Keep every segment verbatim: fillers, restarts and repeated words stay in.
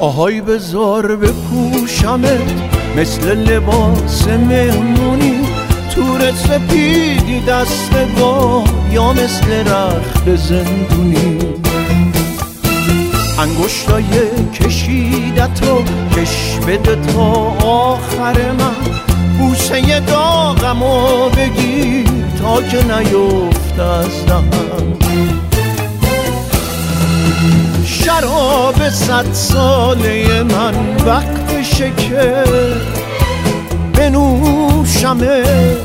آهای بذار بپوشمت مثل لباس مهمونی، تور سپیدی دست با یا مثل رخت زندونی. انگشتای کشیدتو کش بده تا آخر من، بوسه داغمو بگیر تا که نیفت از دهن. شراب صد ساله من وقتشه که بنوشمت،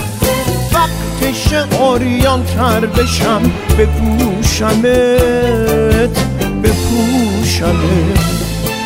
وقتشه عریان تر بشم بپوشمت بپوشمت.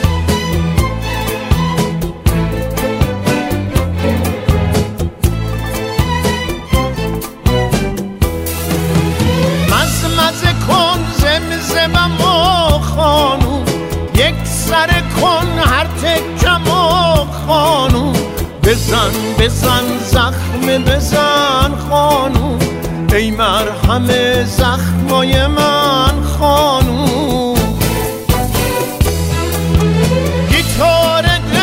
مزمزه کن زمزمم و خانوم، یک سر کن هر تکم و خانوم، بزن بزن زخم بزن خانوم، ای مرهم زخمای من خانوم. گیتار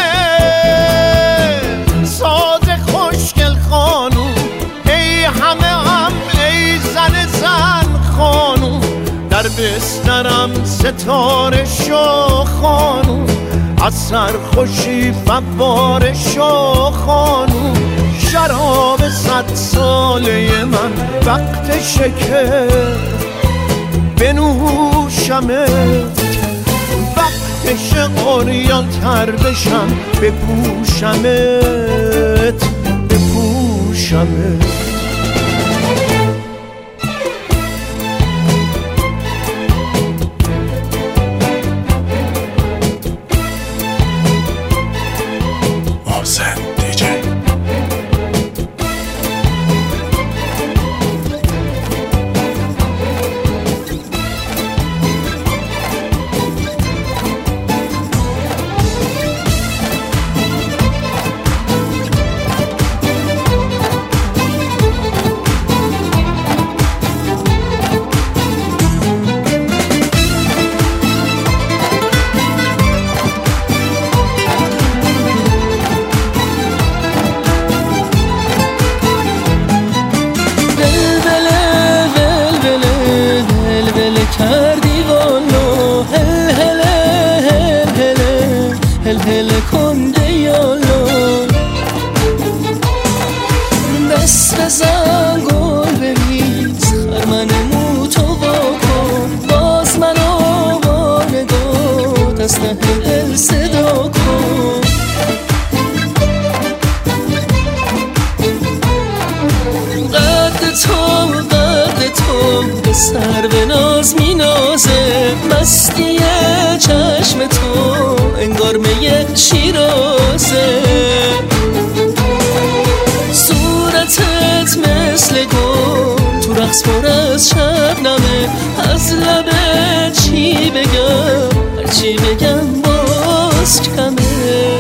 دل ساز خوشگل خانوم، ای همه هم ای زن زن خانوم، در بسترم ستاره شو خانوم، از سرخوشی فواره شو خانوم. شراب صد ساله من وقتشه که بنوشمت، وقتشه عریان تر بشم بپوشمت بپوشمت. کردی والو هل هل هل هل هل هل کنده یالو، دست بزن گل بریز خرمن موتو واکن، باز منو وارگو دست هل صدا کن. قد تو قد تو به سر به ناز می نازه، مستی چشم تو انگار می شیرازه، صورتت مثل گل تو رقص پر از شبنمه، از لبت چی بگم هرچی بگم باز کمه.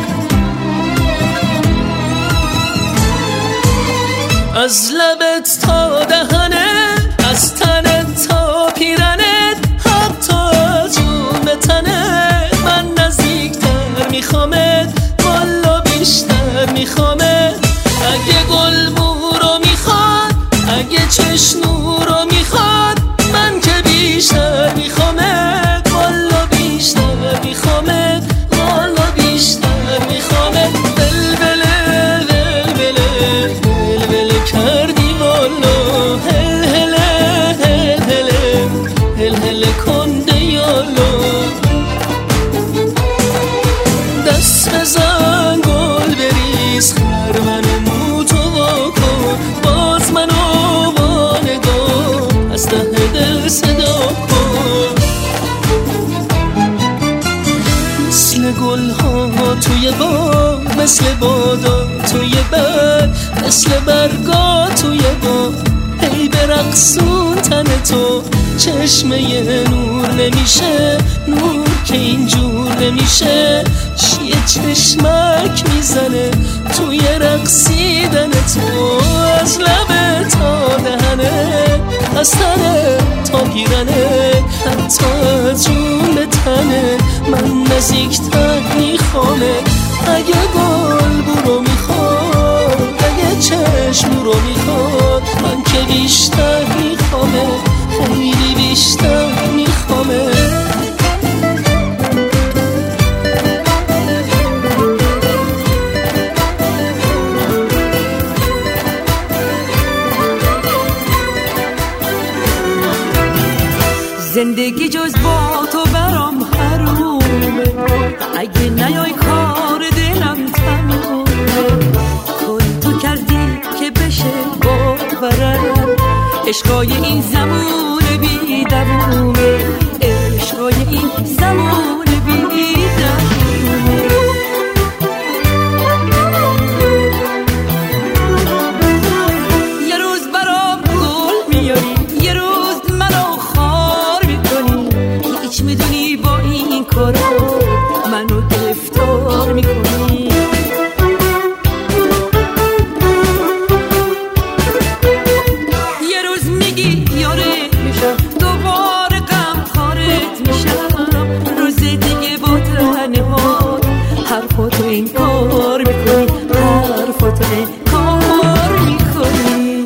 از لبت تا دهنت، از تنت تا پیرنت، حتی از جون تنت، من نزدیکتر میخوامت والا بیشتر میخوامت. اگه گل بورو میخواد اگه چشنو رو میخواد، من که بیشتر میخوامت والا بیشتر میخوامت والا بیشتر میخوامت. بلبله بلبله بلبله کردی والا هل هل هل هل هل هل کنده یالو، دست بزن گل بریز خرمن موتو واکن، باز منو وانگاه از ته دل صدا کن. مثل گل ها توی باغ، مثل بادا توی بر، مثل برگا توی باغ، هی برقصون تن تو چشمه نور نمیشه، نور که اینجور نمیشه، یه چشمک میزنه توی رقصیدن تو، از لب تا دهنه، از تنه تا پیرنه، تو از جون به تنه من نزدیکتر میخوامه. اگه گل برو میخواد، اگه چشم رو میخواد، من که بیشتر میخوامه، خیلی بیشتر میخوامه. زندگی جز با تو برام حرومه، اگه نیای کار دلم تمومه. کاری تو کردی که بشه باورم، عشقای این زمان بی دوومه، عشقای این زمان بی دوومه. یه روز برام گل میاری، یه روز منو خار میکنی، هیچ میدونی با این کارا منو گرفتار میکنی. یه روز میگی یاره میشم، دوباره غمخوارت میشم، روز دیگه با تنهات حرفاتو این کار میکنی، حرفاتو این کار میکنی.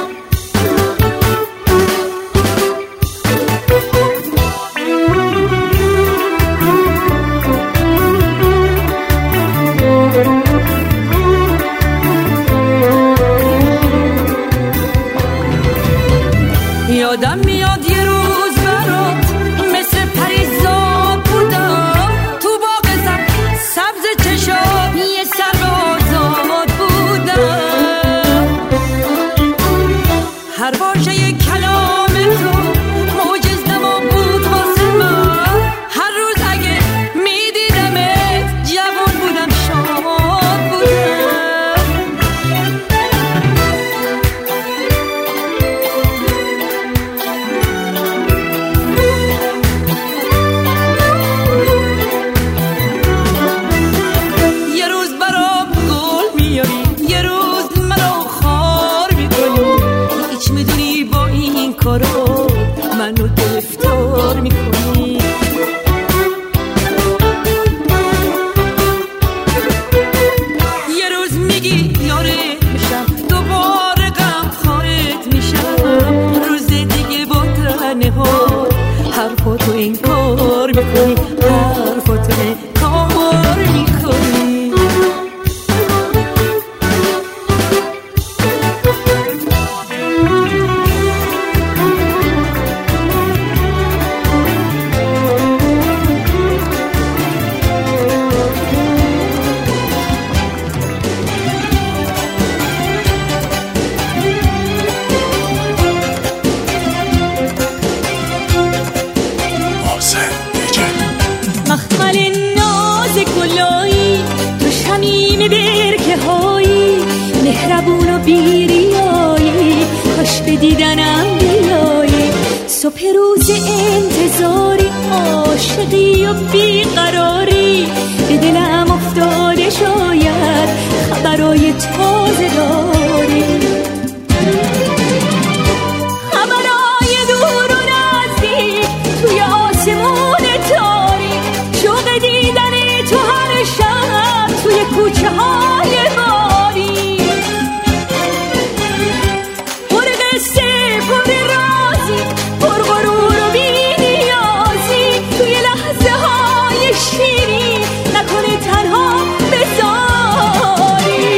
یادم میاد یه روز برات مثل پریزاد بودم، تو باغ سبز چشات یه سر آزاد بودم. هر واژه یه کلام تو معجز نما بود واسه من، هر روز اگه میدیدمت جوان بودم، شاد بودم. منو گرفتار میکنی. یه روز میگی یاره میشم، دوباره غمخوارت میشم، روز دیگه با تنهات حرفاتو این کار میکنی، حرفاتو این کار میکنی. مخمل ناز گلایی تو شمیم برکه هایی، مهربون و بیریایی، کاش به دیدنم بیایی. صبح روز انتظاری، عاشقی و بیقراری، به دلم افتاده شاید خبرای تازه داری. خبرای دور و نزدیک توی آسمون تاریک، شوق دیدن تو هر شب توی کوچه های باریک. پر قصه پر رازی، پر غرور و بی‌نیازی، توی لحظه های شیرین نکنه تنها بذاری.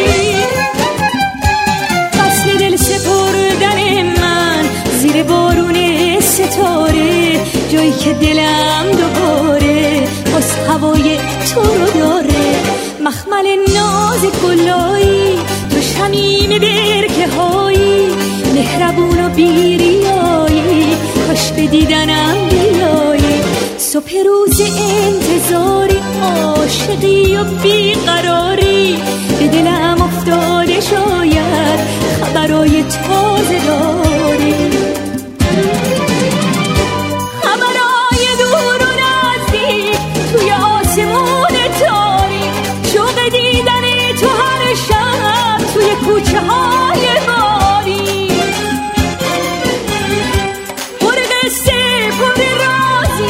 فصل دل سپردن من زیر بارون ستاره، جایی که دلم دوباره باز هوای تو رو داره. مخمل ناز گلایی تو شمیم برکه هایی، مهربون و بیریایی، کاش به دیدنم بیایی. صبح روز انتظاری، عاشقی و بیقراری، به دلم افتاده شاید خبرای تازه داری. خبرای دور و نزدیک توی آسمون تاریک، شوق دیدن تو هر شب توی کوچه های باریک. پر قصه پر راز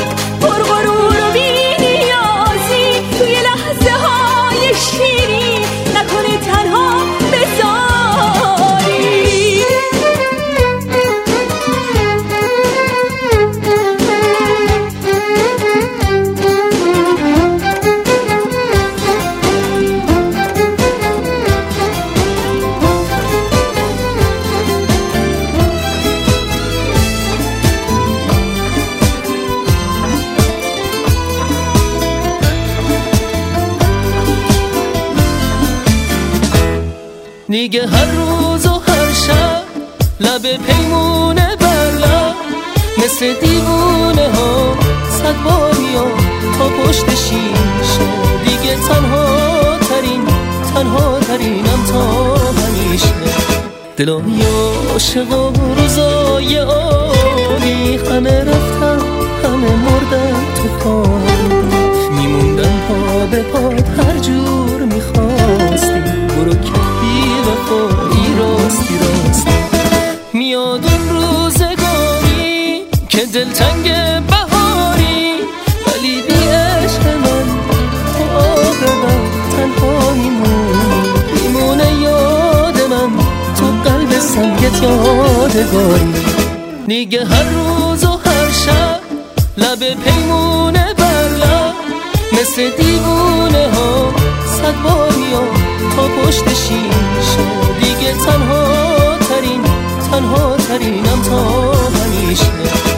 دیگه هر روز و هر شب لب پیمونه بر لب مثل دیوونه ها صد بار میام تا پشت شیشه دیگه تنها ترین تنها ترینم تا همیشه دلای عاشق و روزای عالی همه رفتن همه مردن تو خالی میموندن پا به پات هر جور میخواستی برو که بی وفایی راستی راستی میاد اون روزگاری که دلتنگ بهاری ولی بی عشق من تو آب من تنها میمونی میمونه یاد من تو قلب سنگت یادگاری دیگه هر روز و هر شب لب پیمونه بر لب مثل دیوونه ها صد بار میام تا پشت شیشه دیگه تنها ترین تنها ترینم تا همیشه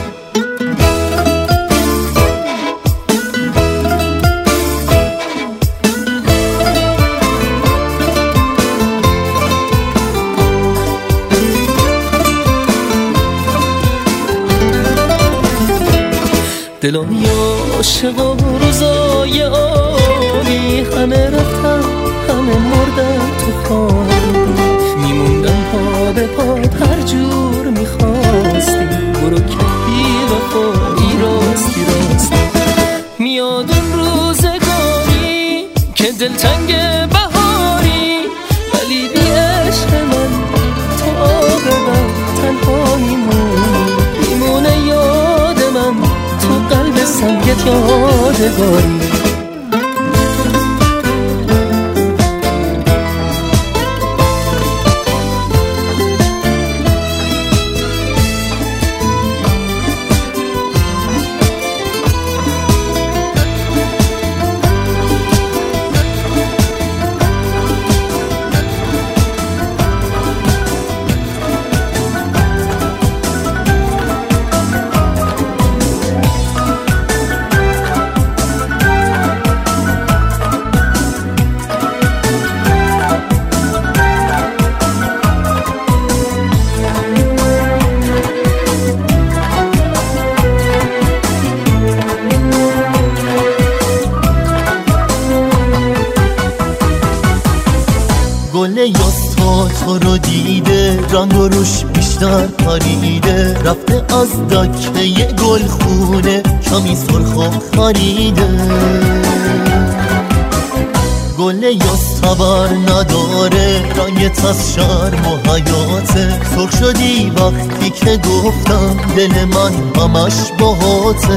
دلای عاشق و روزای عالی همه رفتن همه مردن تو خالی میموندن پا به پات هر جور میخواستی برو که بی وفایی راستی راستی میاد اون روزگاری که دلتنگ بهاری ولی بی عشق من تو آب من تنها میمونی میمونه یاد من تو قلب سنگت یادگاری گل یاستا تو رو دیده رنگ و روش بیشتر پریده رفته از دکه گل خونه کمی سرخ و خریده گل یاستا بر نداره رنگت از شرم و حیاته سرخ شدی وقتی که گفتم دل من همش باهاته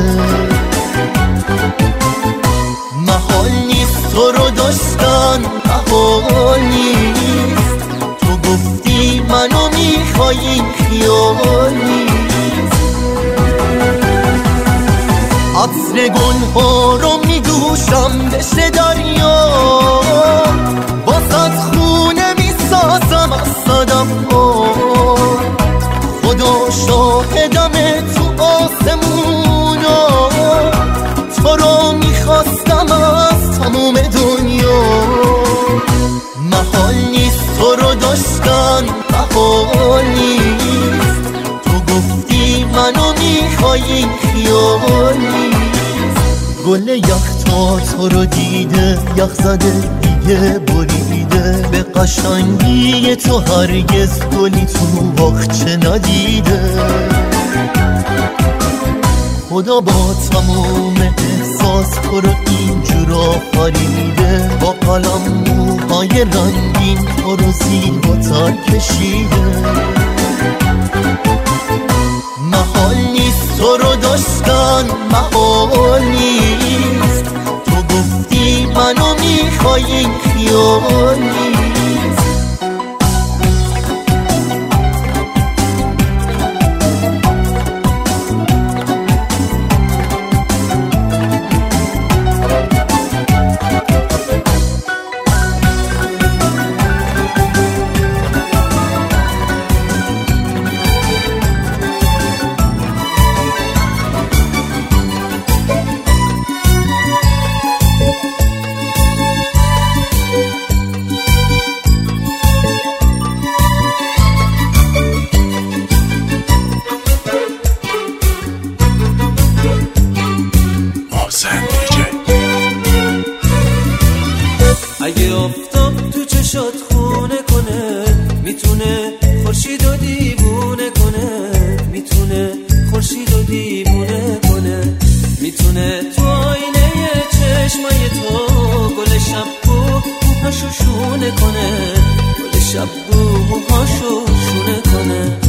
محال نیست تو رو داشتن محال نیست تو گفتی منو میخوایی خیال نیست عطر گل ها رو میدوشم بشه دریا واسه خونه میسازم از صدف ها خدا شاهدم تو آسمونا تو رو میخواستم از تموم دنیا محال نیست تو رو داشتن محال نیست تو گفتی منو میخوایی خیال نیست گل یختا تو رو دیده یخ زده دیگه بریده به قشنگی تو هرگز گلی تو باغچه ندیده خدا با تموم احساس تو رو اینجور آفریده با قلم موهای رنگین تو رو زیباتر کشیده محال نیست تو رو داشتن محال نیست تو گفتی منو میخوایی خیال نیست اگه آفتاب تو چشات خونه کنه میتونه خورشید و دیوونه کنه، میتونه خورشید و دیوونه کنه، میتونه تو آینه چشمای تو گل شب و موهاشو شونه کنه، گل شب و موهاشو شونه کنه.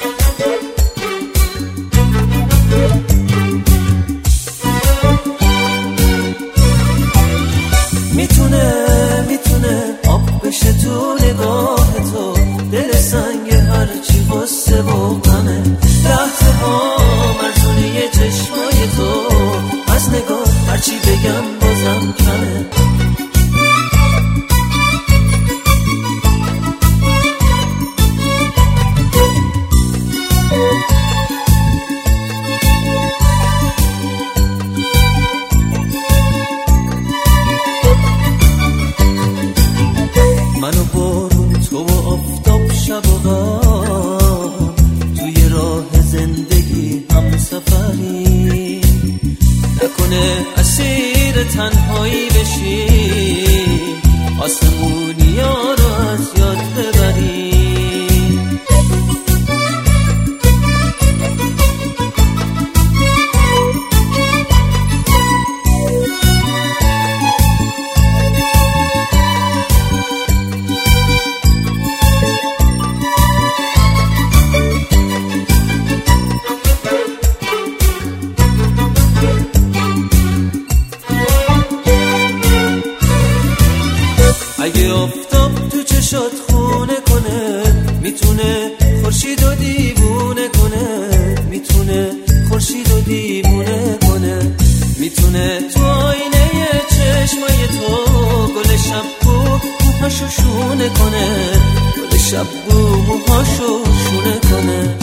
میتونه میتونه آب بشه تو نگاه تو، دل سنگ هرچی غصه و غمه، لحظه ها مرزونه چشمای تو، از نگاه هرچی بگم بازم کمه. منو بارون تو و آفتاب شب و غم، توی راه زندگی هم سفری، نکنه اسیر تنهایی بشی، آسمونی ها رو از یاد ببری. اگه آفتاب تو چشات خونه کنه میتونه خورشید و دیوونه کنه، میتونه خورشید و دیوونه کنه، میتونه تو آینه چشمای تو گل شب و موهاشو شونه کنه، گل شب و موهاشو شونه کنه.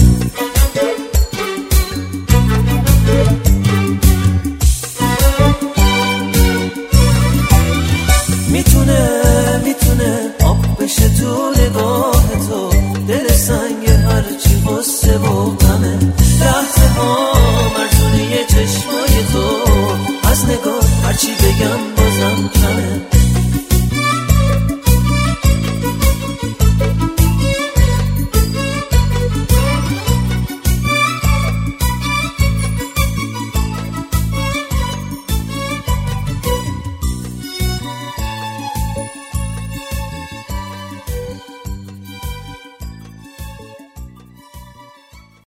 میتونه میتونه آب بشه تو نگاه تو، دل سنگ هرچی غصه و غمه، لحظه ها مرزونه چشمای تو، از نگاه هرچی بگم